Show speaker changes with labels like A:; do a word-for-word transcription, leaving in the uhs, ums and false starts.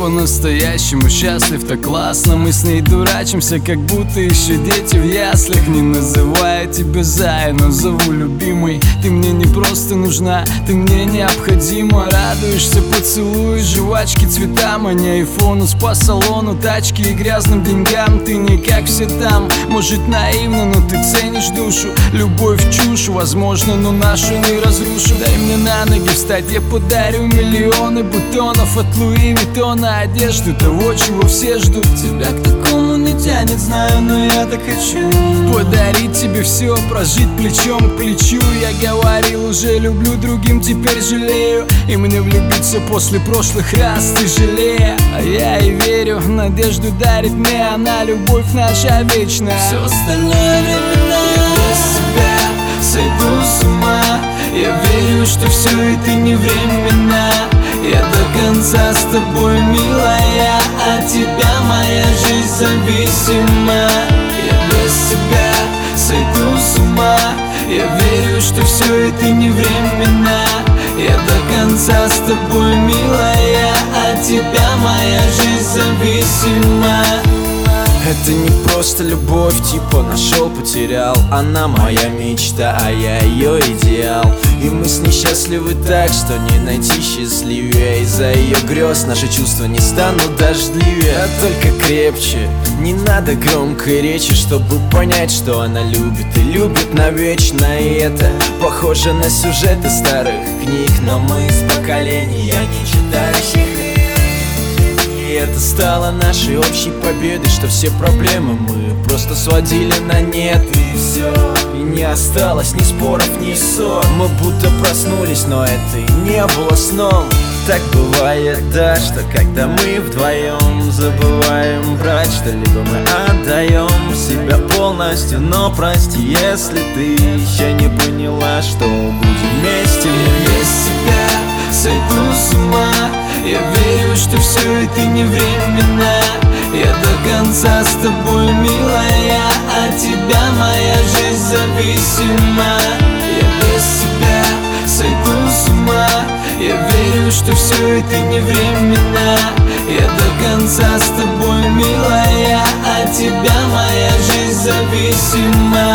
A: по-настоящему счастлив, так классно. Мы с ней дурачимся, как будто еще дети в яслях. Не называю тебя Зая, но зову любимой. Ты мне не просто нужна, ты мне необходима. Радуешься поцелуй, жвачки, цветам, а не айфону, спа-салону, тачки и грязным деньгам. Ты не как все там, может наивно, но ты ценишь душу. Любовь чушь, возможно, но нашу не разрушу. Дай мне на ноги встать, я подарю миллионы бутонов от Луи Виттона, одежды, того, чего все ждут. Тебя к такому не тянет, знаю, но я так хочу подарить тебе все, прожить плечом к плечу. Я говорил, уже люблю, другим теперь жалею. И мне влюбиться после прошлых раз тяжелее. А я и верю, надежду дарит мне она, любовь наша вечная. Все остальное времена. Я без тебя сойду с ума. Я верю, что все это не временно. Я до конца с тобой, милая, от тебя моя жизнь зависима. Я без тебя сойду с ума. Я верю, что все это не временно. Я до конца с тобой, милая, от тебя моя жизнь зависима.
B: Это не просто любовь, типа нашел, потерял. Она моя мечта, а я ее идеал. И мы с ней счастливы так, что не найти счастливее. Из-за ее грез наши чувства не станут дождливее, а только крепче. Не надо громкой речи, чтобы понять, что она любит и любит навечно. И это похоже на сюжеты старых книг, но мы из поколения не читающих. И это стало нашей общей победой, что все проблемы мы просто сводили на нет. И все, и не осталось ни споров, ни ссор. Мы будто проснулись, но это и не было сном. Так бывает, да, что когда мы вдвоем забываем брать что-либо, мы отдаем себя полностью. Но прости, если ты еще не поняла, что будем вместе.
A: Я без тебя сойду с ума. Я верю, что все это не временно. Я до конца с тобой, милая, от тебя моя жизнь зависима. Я без тебя сойду с ума. Я верю, что все это не временно. Я до конца с тобой, милая, от тебя моя жизнь зависима.